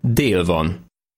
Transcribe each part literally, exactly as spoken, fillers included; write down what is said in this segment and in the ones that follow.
dél van.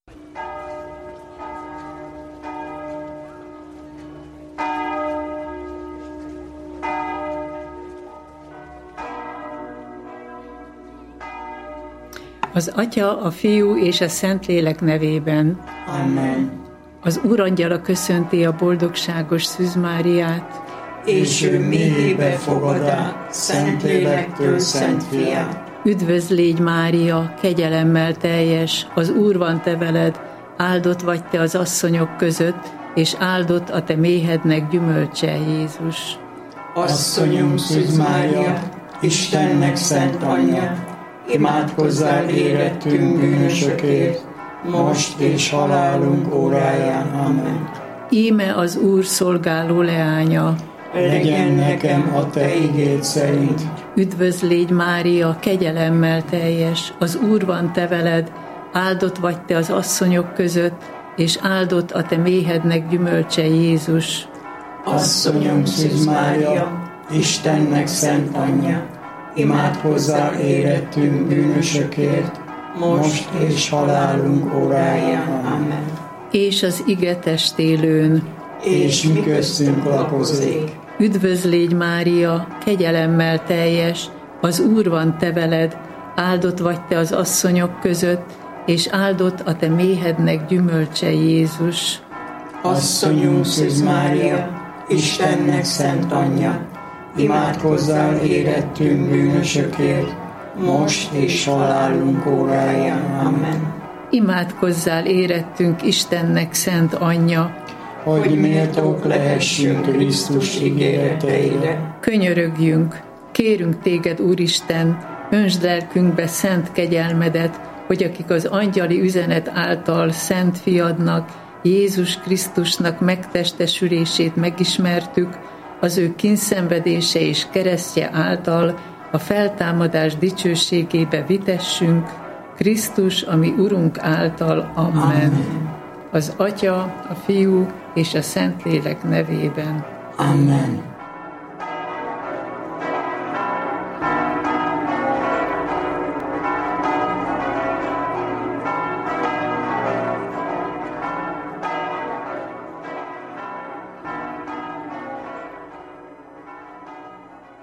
Az Atya, a Fiú és a Szentlélek nevében. Amen. Az Úrangyala köszönti a boldogságos Szűz Máriát, és ő méhébe fogadá, Szentlélektől Szent Fiát. Üdvözl légy, Mária, kegyelemmel teljes, az Úr van te veled, áldott vagy te az asszonyok között, és áldott a te méhednek gyümölcse, Jézus. Asszonyunk Szűz Mária, Istennek szent anyja, imádkozzál érettünk bűnösökért, most és halálunk óráján. Amen. Íme az Úr szolgáló leánya, legyen nekem a te igéd szerint. Üdvözl légy, Mária, kegyelemmel teljes, az Úr van te veled, áldott vagy te az asszonyok között, és áldott a te méhednek gyümölcse, Jézus. Asszonyunk Szűz Mária, Istennek szent anyja, imádkozzál érettünk bűnösökért, most és halálunk óráján. Amen. És az ige testélőn, és mi köztünk lakozik. Üdvözl légy, Mária, kegyelemmel teljes, az Úr van te veled, áldott vagy te az asszonyok között, és áldott a te méhednek gyümölcse, Jézus. Asszonyunk Szűz Mária, Istennek szent anyja, imádkozzál érettünk bűnösökért, most és halálunk óráján. Amen. Imádkozzál érettünk Istennek szent anyja, hogy méltók lehessünk Krisztus ígéreteire. Könyörögjünk, kérünk téged, Úristen, öntsd lelkünkbe szent kegyelmedet, hogy akik az angyali üzenet által szent fiadnak, Jézus Krisztusnak megtestesülését megismertük, az ő kínszenvedése és keresztje által a feltámadás dicsőségébe vitessünk, Krisztus, ami Urunk által. Amen. Amen. Az Atya, a Fiú és a Szentlélek nevében. Amen.